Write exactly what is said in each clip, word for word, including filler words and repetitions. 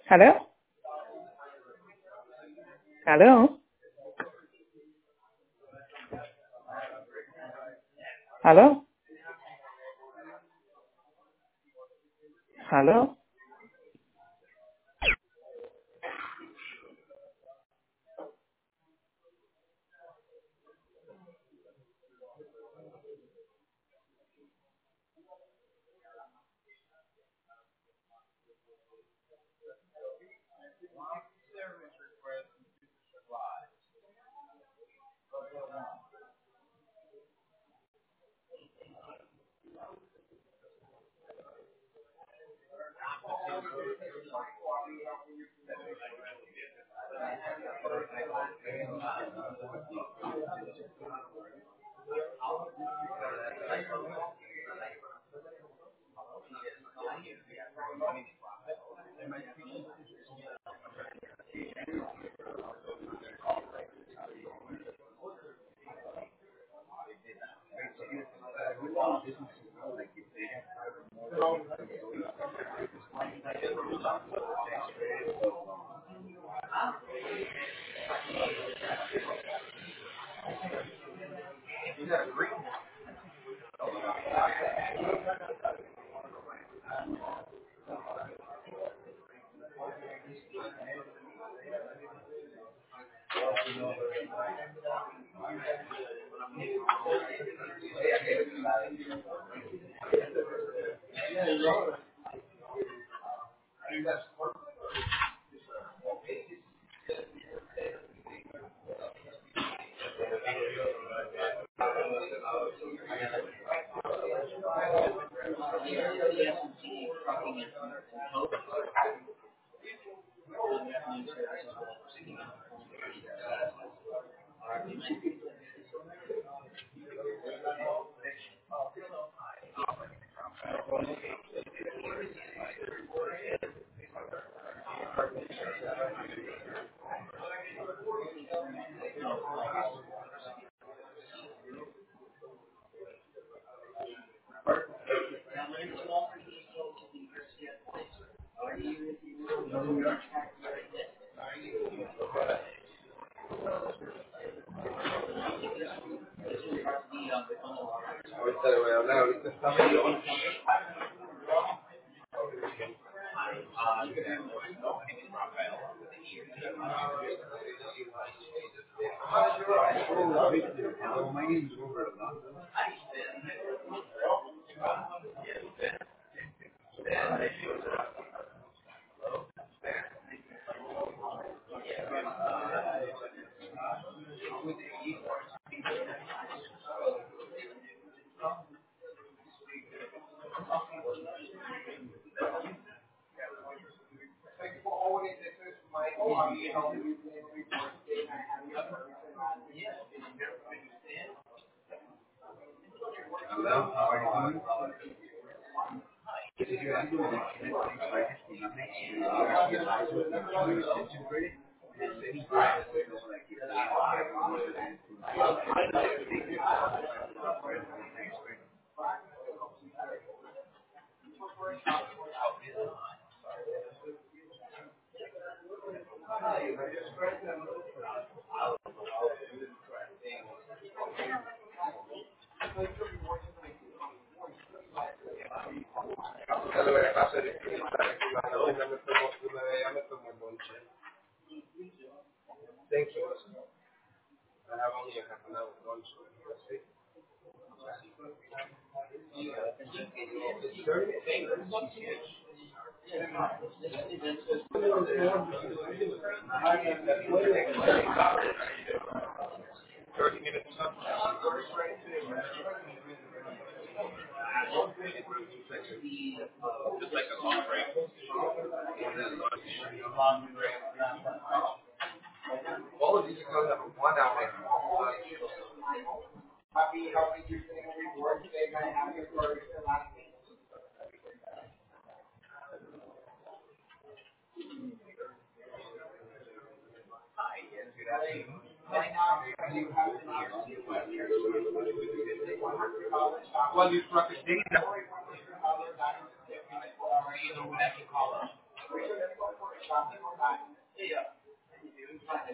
Hello? Hello? Hello? Hello?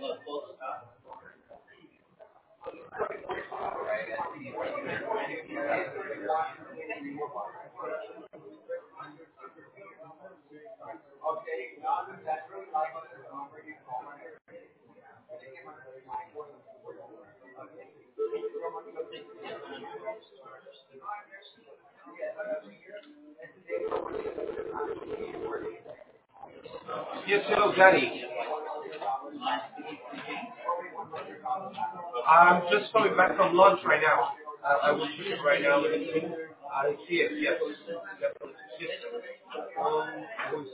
Yes, hello, Danny. I'm just coming back from lunch right now. I, I will see it right now. I see it, yes. Yes. Um,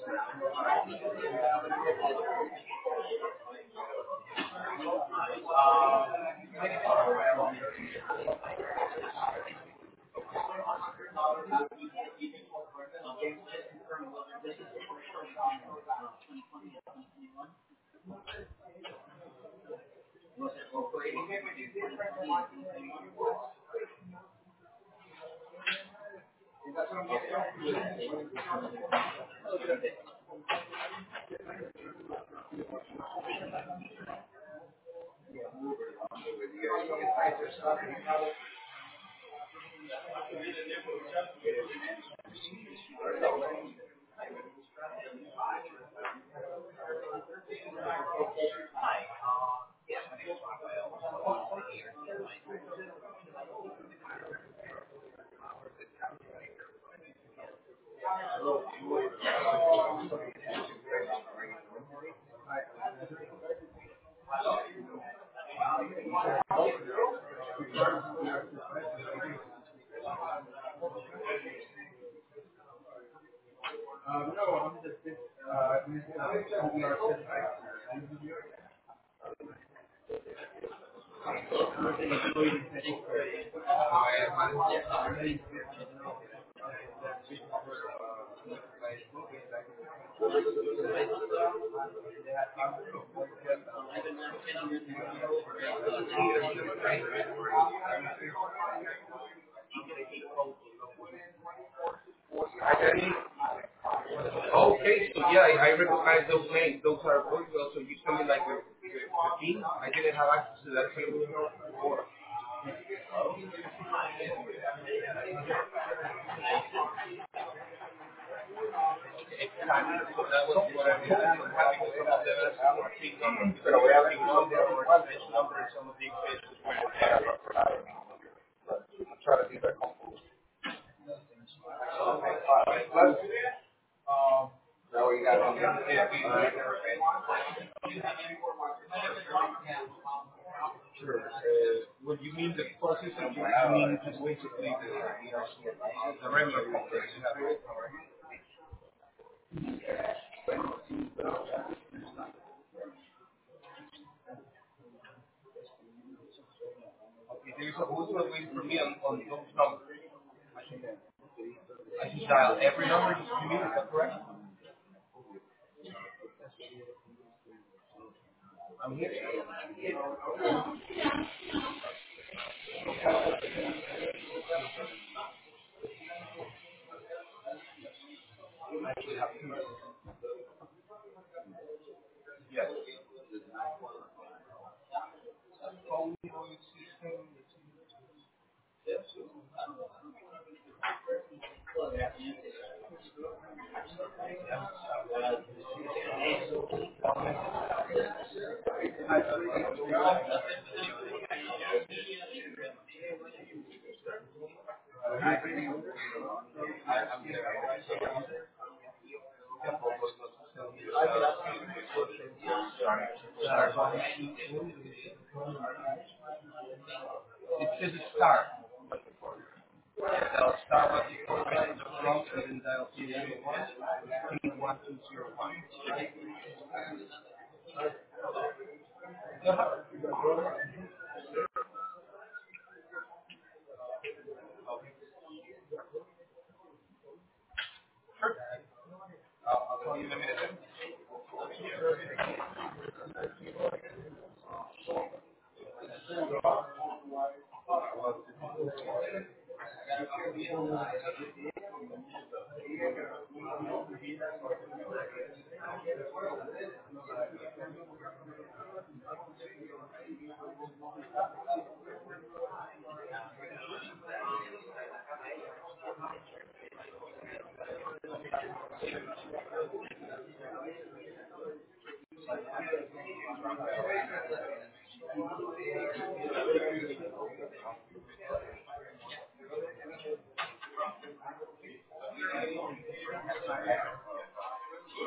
okay, so yeah, I, I recognize those names. Those are voicemails. So you tell me like the, the, the team. I didn't have access to that before. Exactly. So that was what I did. I was having some of them as our team number. Pero voy a team number or extension number and some of the extensions were there. Try to be very comfortable. Okay. Plus, um, now we got on Sure. Uh, what you mean the process of you mean just basically the, the, the regular process you have. Okay, there's a voicemail waiting for me on, on those numbers. I should dial every number you need, is that correct? I'm here. Yes. Phone voice system. It says start. Dial star one two four message of prompt and then dial zero one three one two zero one. I'll, I'll call you in a minute.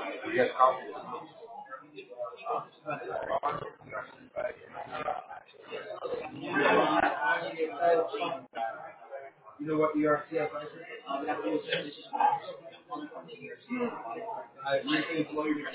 You know what E R C is? I recently employed you.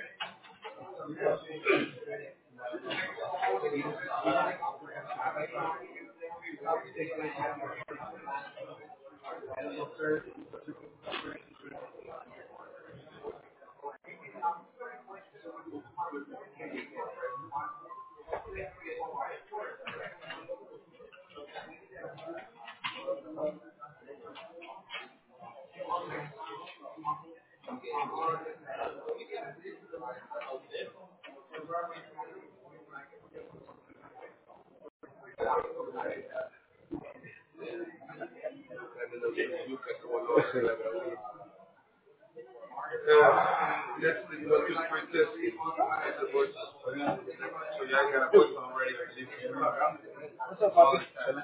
That's the you know, just print this. It's a voice. So yeah, I got a voice already. What's up, Bobby?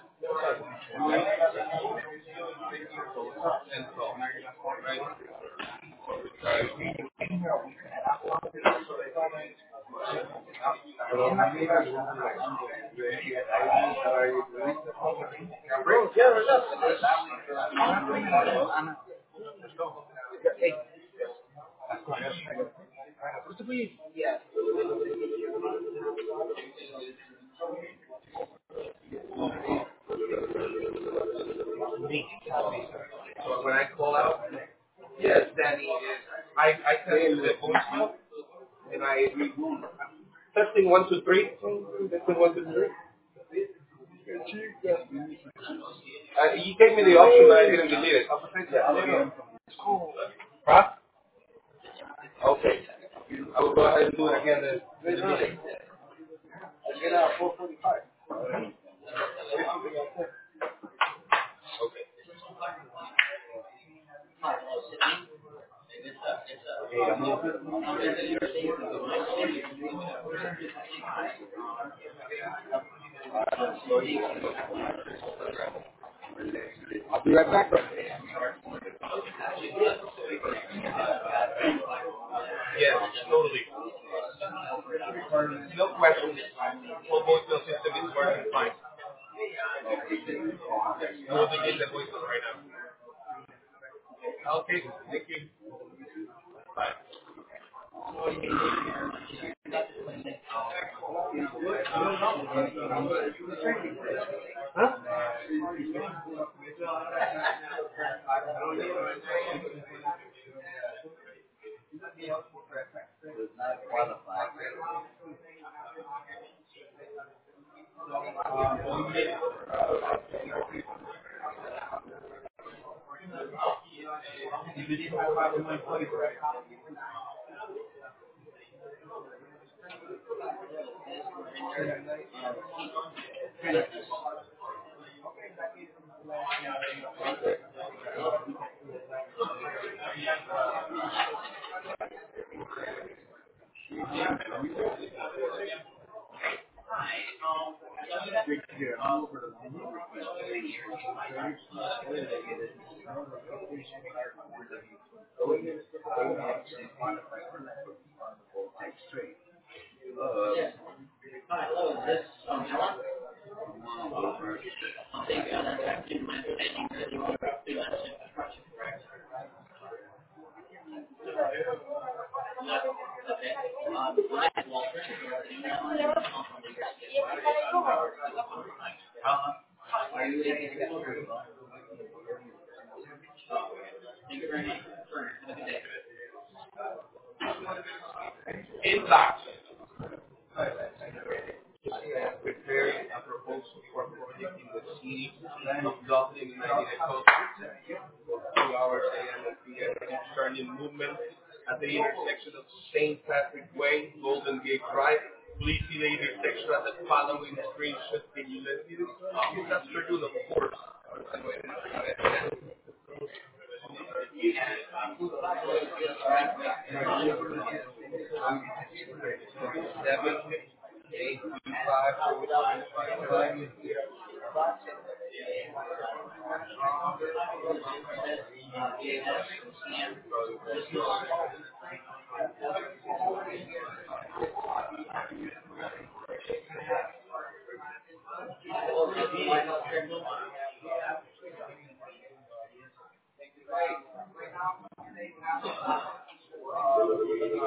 And so, right? Yeah, so when I call out, yes, Danny, I I tell the voicemail and I testing one two three. Testing one two three. Uh, you gave me the option, but I didn't delete it. Huh? Okay. I will go ahead and do it again then. Delete it. I'll be right back. Yes, totally. No question. Full voicemail system is working fine. I will begin the voicemail right now. Okay, thank you. Bye. Inbox. Preparing a proposal for a project in the city of Dublin, United States. Two hours A M and P M concerning movement at the intersection of Saint Patrick Way, Golden Gate Drive. Please see the intersection at the following screenshot. Can you let me know? That's for you, of course. Seven, eight, five, four, five, five.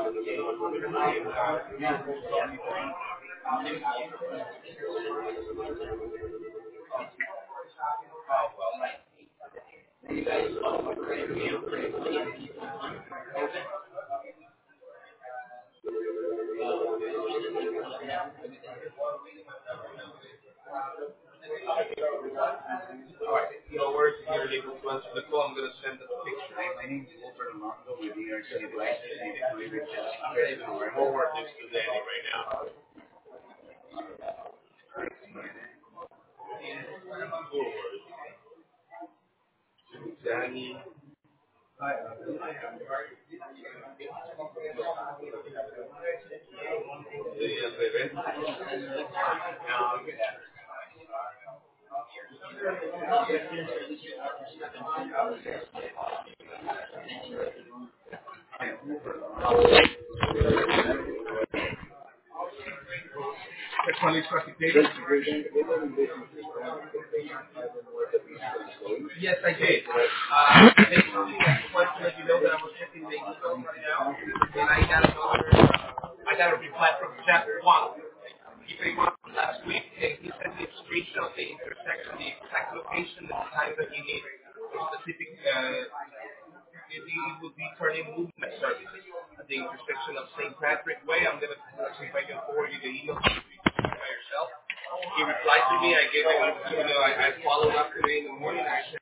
No worries, if you're able to answer the call, I'm going to send the picture. My name is Walter Alonso with E R C Advice. We're forward this to Danny right now. Forward to Danny. Sí, al revés. Sexual exploitation. Yes, I did. Uh, they told me I just wanted to let you know that I was checking the email right now, and I got another, uh, I got a reply from Jeff Wong. He pretty much last week, and he sent me a screenshot of the intersection, the exact location, and the time that he needs a specific, uh, it, it would be turning movement services at the intersection of Saint Patrick Way. I'm going to see if I can forward you the email by yourself. He replied to me. I gave him, you know, I, I followed up today in the morning. I said,